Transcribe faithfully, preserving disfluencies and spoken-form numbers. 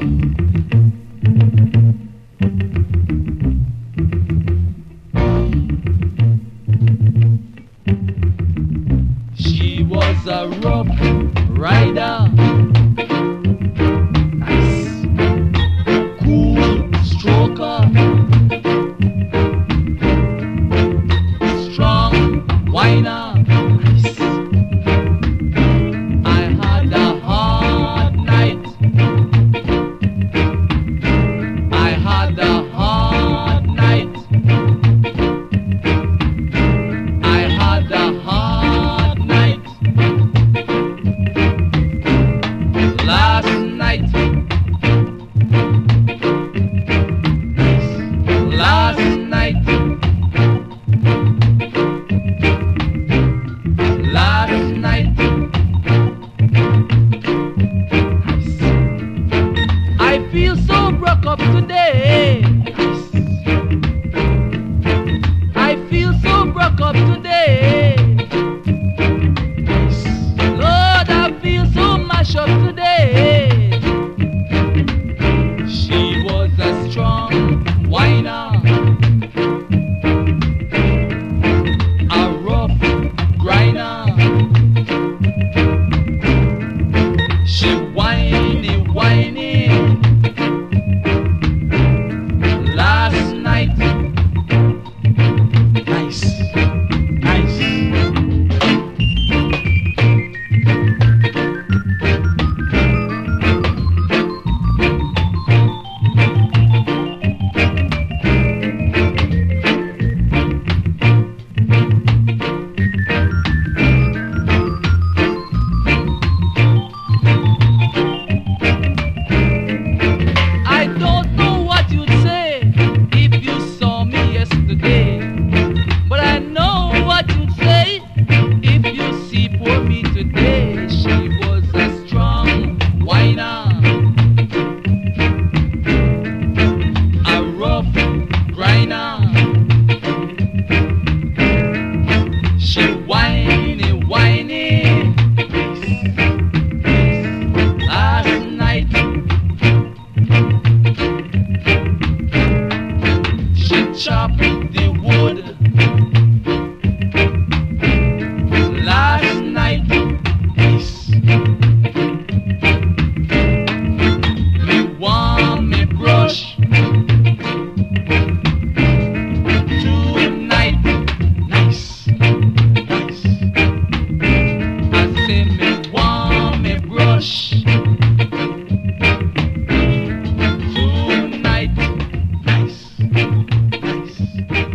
She was a rough rider, nice, cool stroker, strong whiner, nice. I had a hard night. I had a hard night. I had a hard night. Last night, last night, last night, I feel so broke up today. I feel so broke up today. Lord, I feel so mashed up today. She was a strong whiner, a rough grinder. She whiny, whiny. Last night, nice, nice. I don't know what you'd say if you saw me yesterday, but I know what you'd say if you see poor me today. She was a strong whiner, a rough grinder. She whiny, whiny. Last night, she chopped the wood. Last night, me want me brush. Tonight, nice, nice. I say me want me brush. Tonight, nice, nice.